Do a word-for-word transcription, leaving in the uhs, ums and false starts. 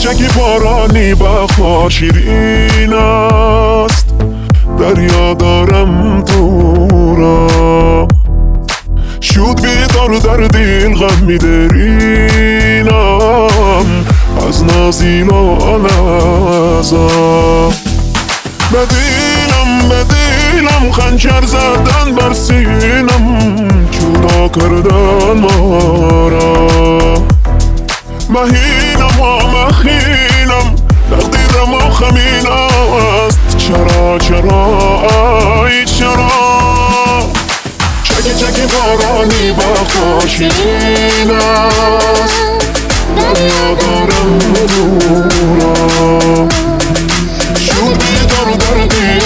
چکی بارانی بخار شیرین است، دریا دارم تو را شود بیدار در دل غم میدرینم از نازینا لحظه بدینم بدینم خنجر زدن بر سینم جدا کردن ما را مهینم و مخینم تقدیرم و خمین است چرا چرا ای چرا چکی چکی بارانی بخار شیرین است دریا دارم دورا شود بیدار در دل